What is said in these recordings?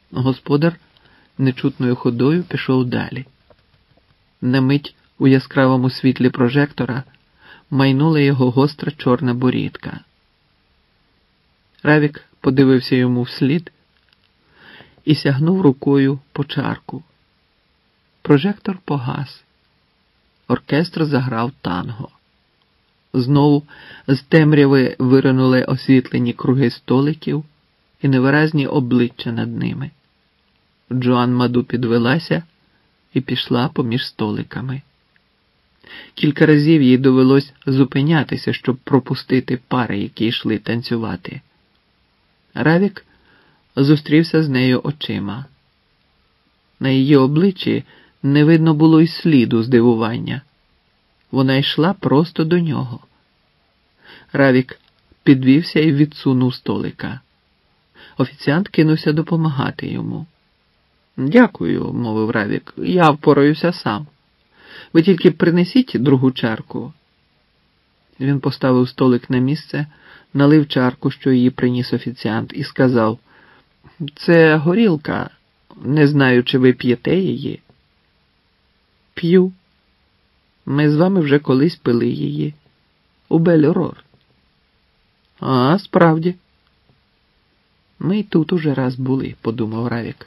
Господар нечутною ходою пішов далі. На мить у яскравому світлі прожектора майнула його гостра чорна борідка. Равік подивився йому вслід і сягнув рукою по чарку. Прожектор погас. Оркестр заграв танго. Знову з темряви виринули освітлені круги столиків і невиразні обличчя над ними. Джоан Маду підвелася і пішла поміж столиками. Кілька разів їй довелось зупинятися, щоб пропустити пари, які йшли танцювати. Равік зустрівся з нею очима. На її обличчі не видно було й сліду здивування. Вона йшла просто до нього. Равік підвівся і відсунув столика. Офіціант кинувся допомагати йому. «Дякую», – мовив Равік, – «я впораюся сам. Ви тільки принесіть другу чарку». Він поставив столик на місце, налив чарку, що її приніс офіціант, і сказав: «Це горілка. Не знаю, чи ви п'єте її». «П'ю. Ми з вами вже колись пили її. У Бель-Рор». «А, справді». «Ми й тут уже раз були», – подумав Равік.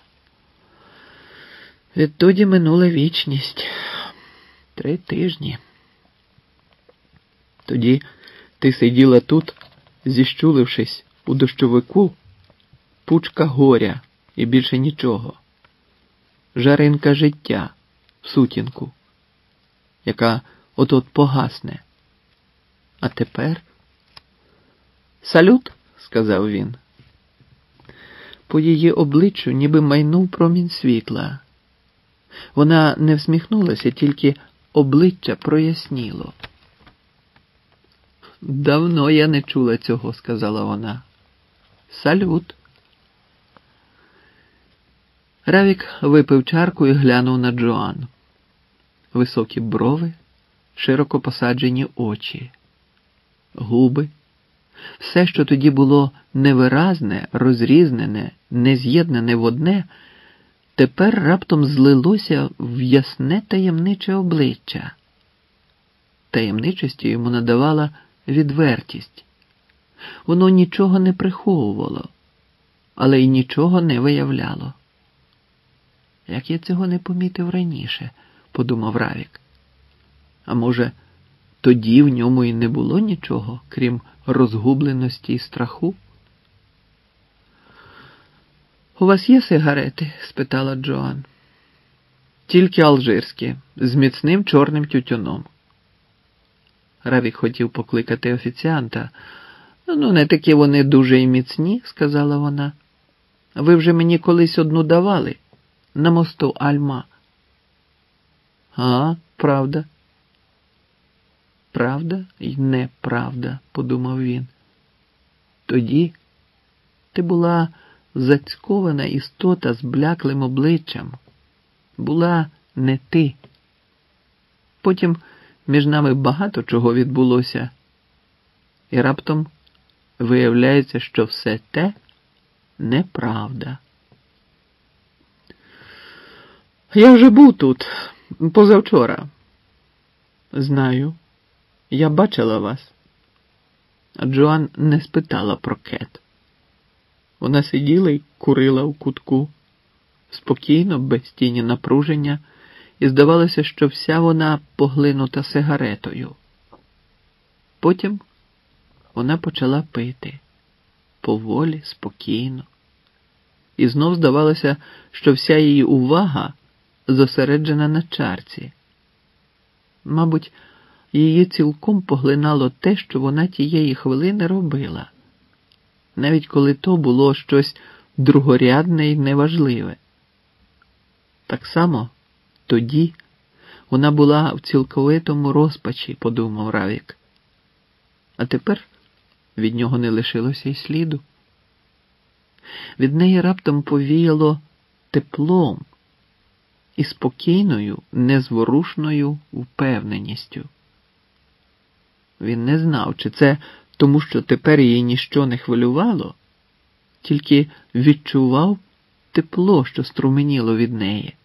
«Відтоді минула вічність. 3 тижні. Тоді ти сиділа тут, зіщулившись у дощовику, пучка горя і більше нічого. Жаринка життя в сутінку, яка от-от погасне. А тепер...» «Салют», – сказав він. По її обличчю ніби майнув промінь світла. Вона не всміхнулася, тільки обличчя проясніло. «Давно я не чула цього», – сказала вона. «Салют». Равік випив чарку і глянув на Джоан. Високі брови, широко посаджені очі, губи. Все, що тоді було невиразне, розрізнене, нез'єднане в одне, тепер раптом злилося в ясне таємниче обличчя. Таємничості йому надавала відвертість. Воно нічого не приховувало, але й нічого не виявляло. «Як я цього не помітив раніше», – подумав Равік. А може, тоді в ньому і не було нічого, крім розгубленості і страху? «У вас є сигарети?» – спитала Джоан. «Тільки алжирські, з міцним чорним тютюном». Равік хотів покликати офіціанта. «Ну, не такі вони дуже і міцні», – сказала вона. «Ви вже мені колись одну давали, на мосту Альма». «А, правда». «Правда і неправда», – подумав він. «Тоді ти була зацькована істота з бляклим обличчям. Була не ти. Потім між нами багато чого відбулося. І раптом виявляється, що все те неправда». «Я вже був тут позавчора». «Знаю. Я бачила вас». Джоан не спитала про Кет. Вона сиділа й курила у кутку, спокійно, без тіні напруження, і здавалося, що вся вона поглинута сигаретою. Потім вона почала пити. Поволі, спокійно. І знов здавалося, що вся її увага зосереджена на чарці. Мабуть, її цілком поглинало те, що вона тієї хвилини робила, навіть коли то було щось другорядне і неважливе. Так само тоді вона була в цілковитому розпачі, подумав Равік. А тепер від нього не лишилося й сліду. Від неї раптом повіяло теплом і спокійною, незворушною впевненістю. Він не знав, чи це тому, що тепер її ніщо не хвилювало, тільки відчував тепло, що струменіло від неї.